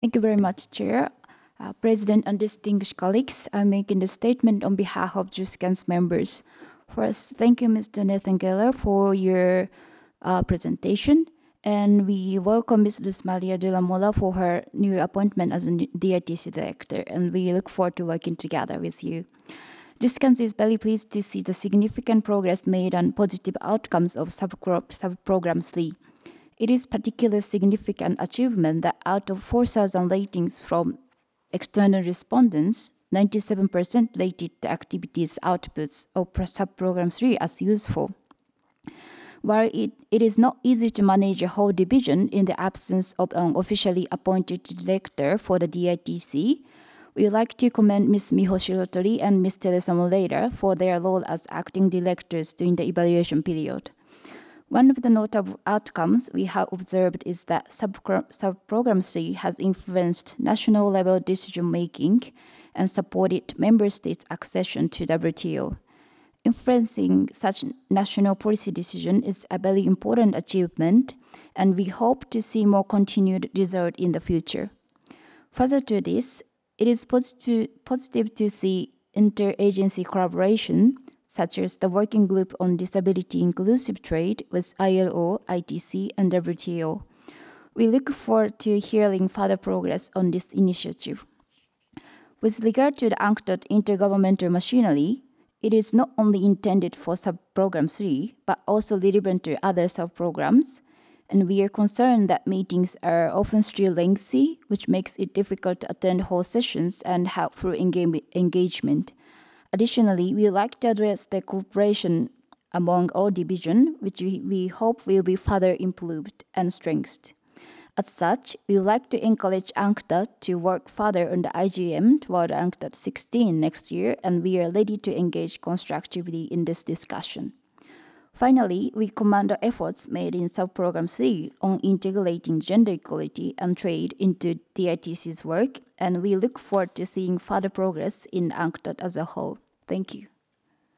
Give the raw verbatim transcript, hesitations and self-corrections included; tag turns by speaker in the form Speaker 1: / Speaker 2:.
Speaker 1: Thank you very much, Chair. Uh, President and distinguished colleagues, I'm making the statement on behalf of JUSCAN's members. First, thank you, Mister Nathan Geller, for your uh, presentation. And we welcome Miz Luz Maria de la Mola for her new appointment as a D I T C director. And we look forward to working together with you. JUSCANS is very pleased to see the significant progress made and positive outcomes of sub-program three. It is particularly significant achievement that out of four thousand ratings from external respondents, ninety-seven percent rated the activities outputs of sub-program three as useful. While it, it is not easy to manage a whole division in the absence of an officially appointed director for the D I T C, we would like to commend Miz Miho Shirotori and Miz Teresa Moreira for their role as acting directors during the evaluation period. One of the notable outcomes we have observed is that sub-program three has influenced national-level decision-making and supported member states' accession to W T O. Influencing such national policy decision is a very important achievement, and we hope to see more continued result in the future. Further to this, it is positive, positive to see interagency collaboration, such as the Working Group on Disability Inclusive Trade with I L O, I T C, and W T O. We look forward to hearing further progress on this initiative. With regard to the UNCTAD intergovernmental machinery, it is not only intended for sub-program three, but also relevant to other sub-programs, and we are concerned that meetings are often still lengthy, which makes it difficult to attend whole sessions and have full engagement. Additionally, we would like to address the cooperation among all divisions, which we, we hope will be further improved and strengthened. As such, we would like to encourage UNCTAD to work further on the I G M toward UNCTAD sixteen next year, and we are ready to engage constructively in this discussion. Finally, we commend the efforts made in sub-program three on integrating gender equality and trade into D I T C's work, and we look forward to seeing further progress in UNCTAD as a whole. Thank you.